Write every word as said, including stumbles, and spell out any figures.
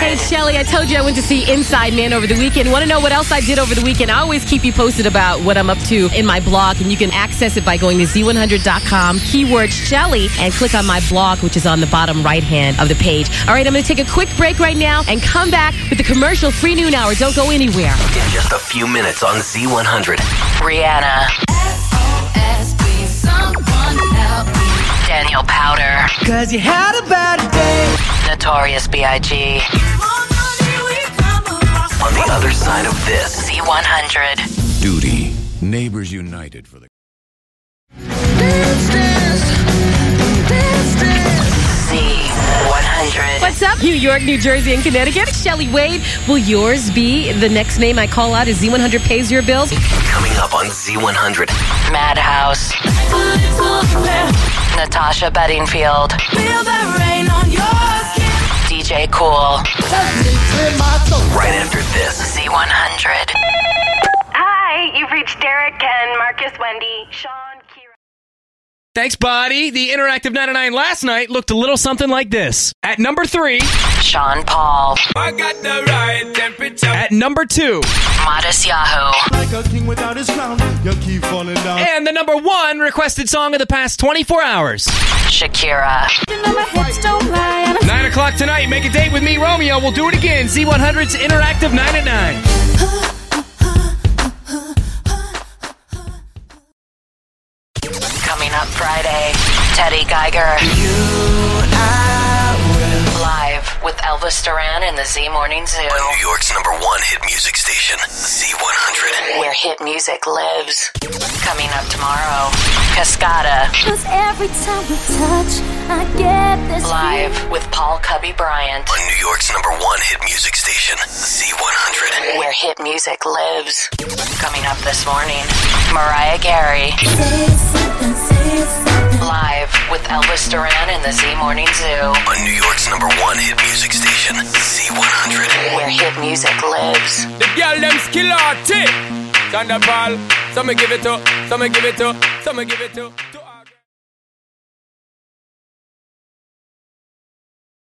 Hey, Shelly, I told you I went to see Inside Man over the weekend. Want to know what else I did over the weekend? I always keep you posted about what I'm up to in my blog, and you can access it by going to Z one hundred dot com, keyword Shelly, and click on my blog, which is on the bottom right hand of the page. All right, I'm going to take a quick break right now and come back with the commercial-free noon hour. Don't go anywhere. In just a few minutes on Z one hundred. Rihanna. S O S, please someone help me. Daniel Powder. Cause you had a bad day. Notorious B I G. On the other side of this, Z one hundred. Duty. Neighbors United for the... Z one hundred. What's up, New York, New Jersey, and Connecticut? Shelly Wade. Will yours be the next name I call out as Z one hundred pays your bills? coming up on Z one hundred. Madhouse. Natasha Bedingfield. Feel the rain on your skin. D J Cool. Right after this, Z one hundred. Hi, you've reached Derek, Ken, Marcus, Wendy, Sean, Kira. Thanks, buddy. The Interactive ninety-nine last night looked a little something like this. At number three, Sean Paul. I got the right temperature. At number two, Modest Yahoo. Like a king without his crown, you keep falling down. And the number one requested song of the past twenty-four hours. Shakira. Nine o'clock tonight. Make a date with me, Romeo. We'll do it again. Z one hundred's Interactive ninety-nine. Coming up Friday, Teddy Geiger. Live with Elvis Duran and the Z Morning Zoo. on New York's number one hit music station, Z one hundred. Where hit music lives. Coming up tomorrow, Cascada. Cause every time we touch, I get this Live with Paul Cubby Bryant. On New York's number one hit music station, Z one hundred. Where hit music lives. Coming up this morning, Mariah Carey. Live with Elvis Duran and the Z Morning Zoo. On New York's number one hit music station, Z one hundred. Where hit music lives. The girl them skill arty. Thunderball. Some give it to, some give it to, some give it to.